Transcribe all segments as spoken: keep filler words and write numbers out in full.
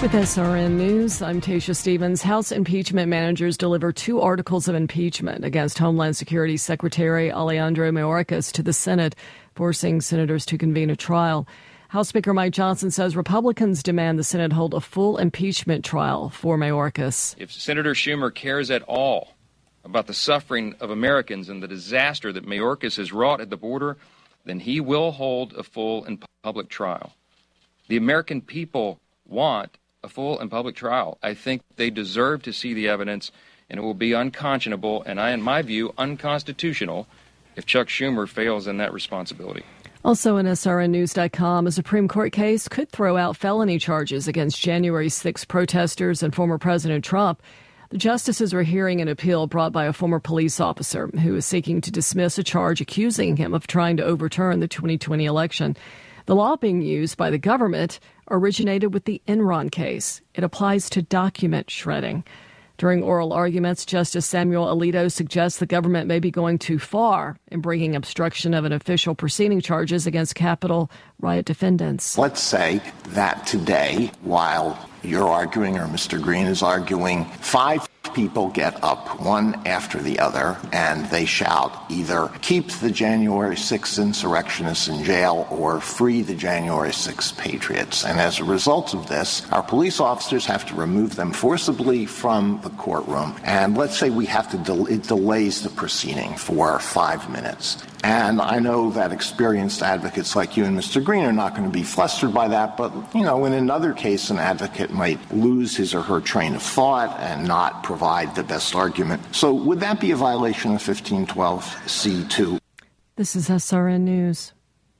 With S R N News, I'm Tasha Stevens. House impeachment managers deliver two articles of impeachment against Homeland Security Secretary Alejandro Mayorkas to the Senate, forcing senators to convene a trial. House Speaker Mike Johnson says Republicans demand the Senate hold a full impeachment trial for Mayorkas. If Senator Schumer cares at all about the suffering of Americans and the disaster that Mayorkas has wrought at the border, then he will hold a full and public trial. The American people want a full and public trial. I think they deserve to see the evidence, and it will be unconscionable and, I, in my view, unconstitutional if Chuck Schumer fails in that responsibility. Also in S R N news dot com, a Supreme Court case could throw out felony charges against January sixth protesters and former President Trump. The justices are hearing an appeal brought by a former police officer who is seeking to dismiss a charge accusing him of trying to overturn the twenty twenty election. The law being used by the government originated with the Enron case. It applies to document shredding. During oral arguments, Justice Samuel Alito suggests the government may be going too far in bringing obstruction of an official proceeding charges against Capitol riot defendants. Let's say that today, while you're arguing or Mister Green is arguing, five people get up one after the other and they shout either keep the January sixth insurrectionists in jail or free the January sixth patriots. And as a result of this, our police officers have to remove them forcibly from the courtroom. And let's say we have to, del- it delays the proceeding for five minutes. And I know that experienced advocates like you and Mister Green are not going to be flustered by that, but, you know, in another case, an advocate might lose his or her train of thought and not provide the best argument. So would that be a violation of fifteen twelve C two? This is S R N News.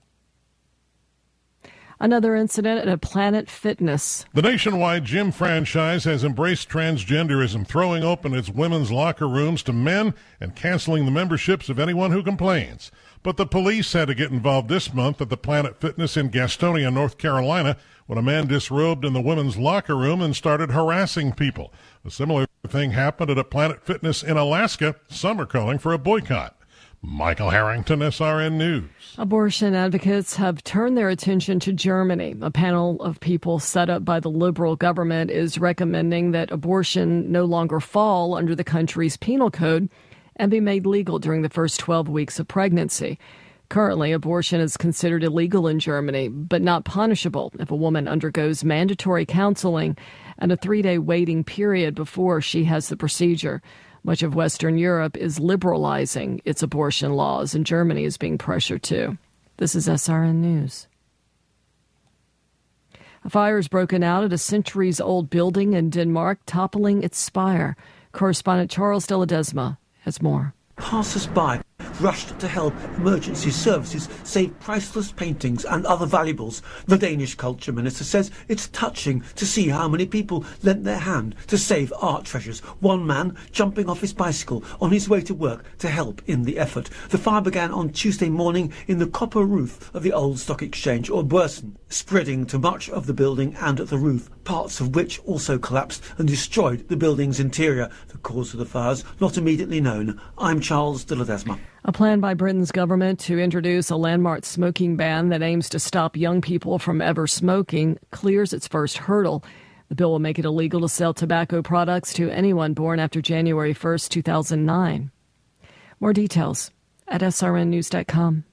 Another incident at a Planet Fitness. The nationwide gym franchise has embraced transgenderism, throwing open its women's locker rooms to men and canceling the memberships of anyone who complains. But the police had to get involved this month at the Planet Fitness in Gastonia, North Carolina, when a man disrobed in the women's locker room and started harassing people. A similar thing happened at a Planet Fitness in Alaska. Some are calling for a boycott. Michael Harrington, S R N News. Abortion advocates have turned their attention to Germany. A panel of people set up by the liberal government is recommending that abortion no longer fall under the country's penal code and be made legal during the first twelve weeks of pregnancy. Currently, abortion is considered illegal in Germany, but not punishable if a woman undergoes mandatory counseling and a three-day waiting period before she has the procedure. Much of Western Europe is liberalizing its abortion laws, and Germany is being pressured too. This is S R N News. A fire has broken out at a centuries-old building in Denmark, toppling its spire. Correspondent Charles de Ledesma has more. Passers-by rushed to help. Emergency services saved priceless paintings and other valuables. The Danish culture minister says it's touching to see how many people lent their hand to save art treasures. One man jumping off his bicycle on his way to work to help in the effort. The fire began on Tuesday morning in the copper roof of the old stock exchange, or Børsen, spreading to much of the building and the roof, parts of which also collapsed and destroyed the building's interior. The cause of the fires not immediately known. I'm Charles de Ledesma. A plan by Britain's government to introduce a landmark smoking ban that aims to stop young people from ever smoking clears its first hurdle. The bill will make it illegal to sell tobacco products to anyone born after January first, two thousand nine. More details at S R N news dot com.